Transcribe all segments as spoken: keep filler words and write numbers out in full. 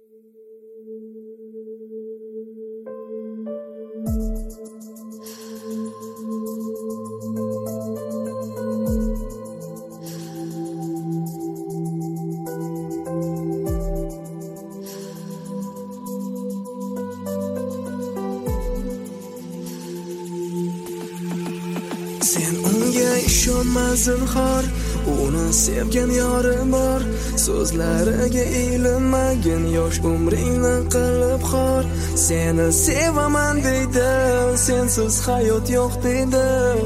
Sen unga ishonma zinhor, uni sevgan yorim bor. So'zlariga ilinmagin, yosh umringni qilib xor. Seni sevaman deydi, sensiz hayot yo'q deydi.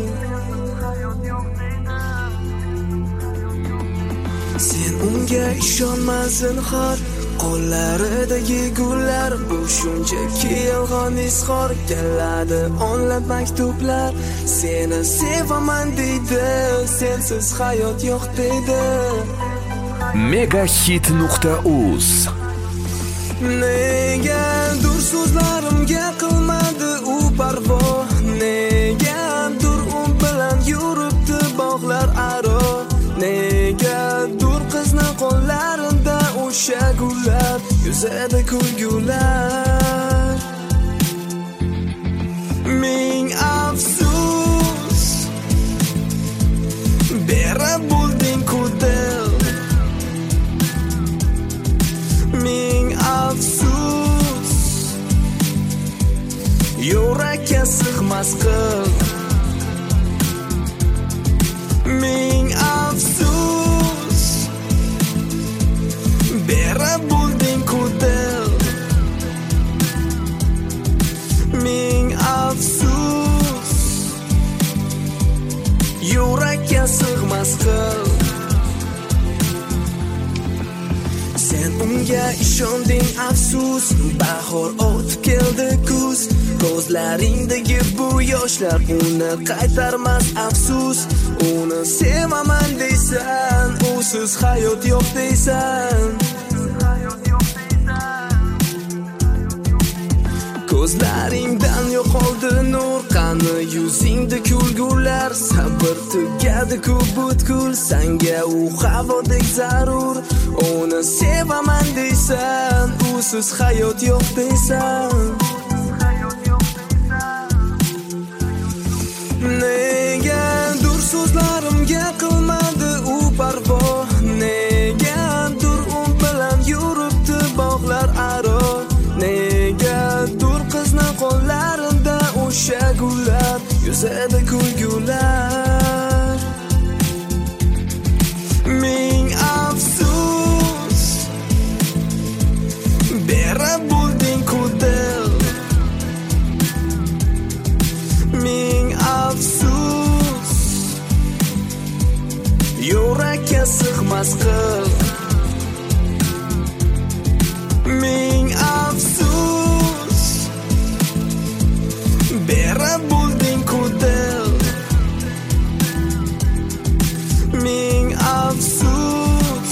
Sen unga ishonma zinhor, qo'llaridagi gullar bu shunchaki yolg'on izhor. Keladi o'nlab maktublar, seni sevaman deydi, sensiz hayot yo'q deydi. megahit nuqta uz Negadir so'zlarimga qilmadi u parvo, negadir u bilan yuribdi bog'lar aro, negadir qizni qo'llarida o'sha gullar, yuzida kulgular. Ming afsus, bera bo'lding kudel. Ming afsus, yurakka sig'mas qil. Ming afsus, bera bo'lding kudel. Ming afsus, yurakka sig'mas qil. Sen unga ishonding afsus, bahor o'tib keldi kuz. Ko'zlaringdagi bu yoshlar uni qaytarmas afsus. Uni sevaman deysan, usiz hayot yo'q deysan. Ko'zlaringdan yo'qoldi nur, qani yuzingda kulgular. Sabr tugadi-ku butkul, senga u havodek zarur. Uni sevaman deysan, usiz hayot yo'q deysan. Negadir so'zlarimga qilmadi u parvo, negadir u bilan yuribdi bog'lar aro, negadir qizni qo'llarida o'sha gullar, yuzida kulgular. Ming afsus, bera bo'lding kudel. Ming afsus, yurakka sig'mas qil. Ming afsus, bera bo'lding kudel. Ming afsus,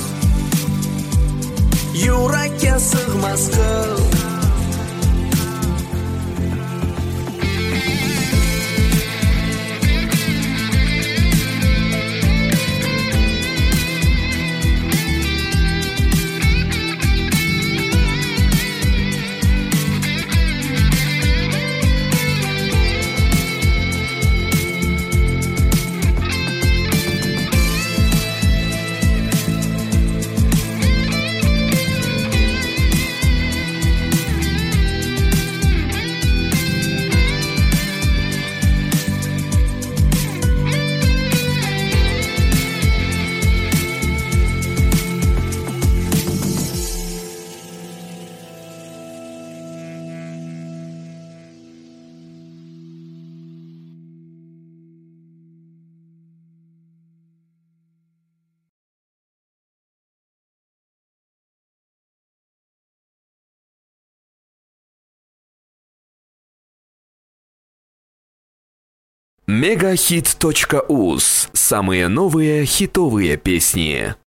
yurakka sig'mas qil. megahit точка уз. Самые новые хитовые песни.